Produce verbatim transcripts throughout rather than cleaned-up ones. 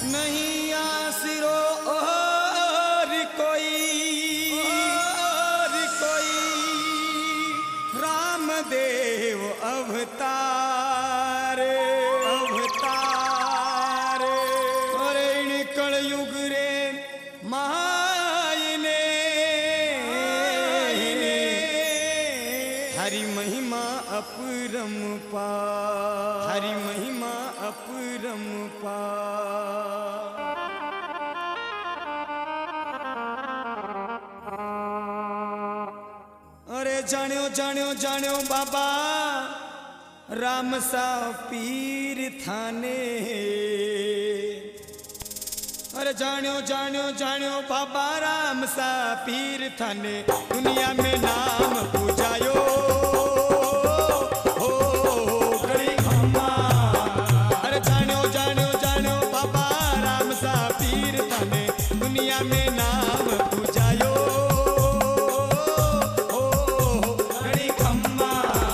नहीं आसिरो और कोई और कोई रामदेव अवतार अवतार और इन कलयुग रे मायने हरि महिमा अपरंपार हरि महिमा अपरंपार। अरे जान्यो जान्यो जान्यो बाबा राम सा पीर थाने। अरे जान्यो जान्यो जान्यो बाबा राम सा पीर थाने दुनिया में नाम पूजायो हो गड़ी खम्मा। अरे जान्यो जान्यो जान्यो बाबा राम सा पीर थाने दुनिया में नाम पूजायो हो गड़ी खम्मा।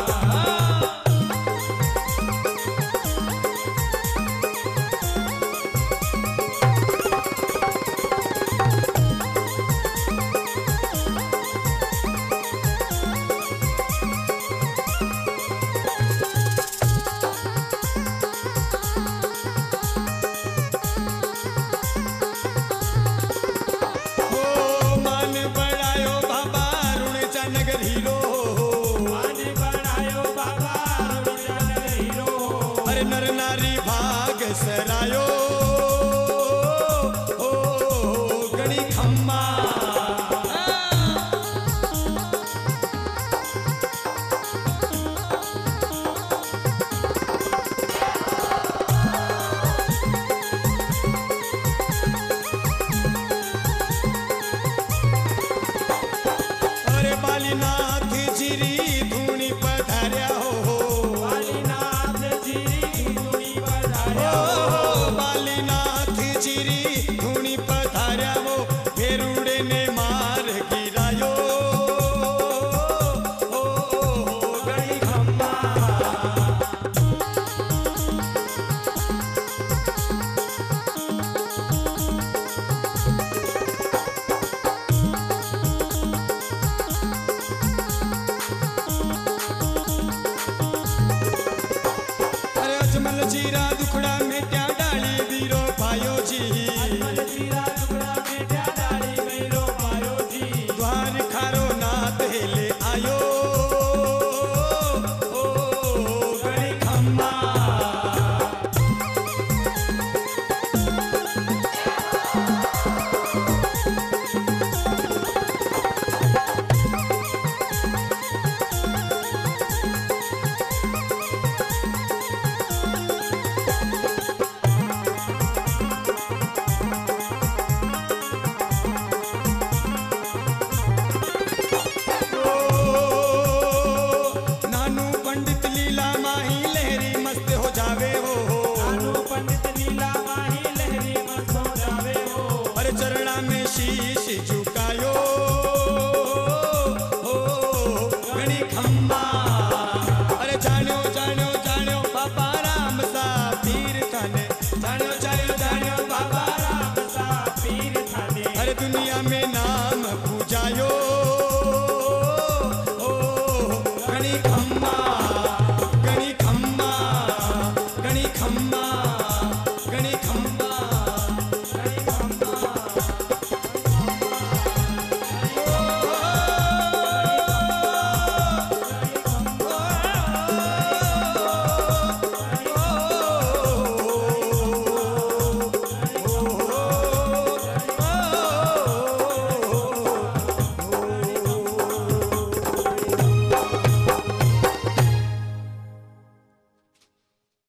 नर नारी भाग सरायो ओ गणी खम्मा। अरे बालीनाथ जीरी धूनी पधार्या हो बालीनाथ जीरी धूनी पधार्या वो फेरुड़े ने मार गिरायो ओ गणी खम्मा। अरे अजमल जीरा दुखड़ा मेट्या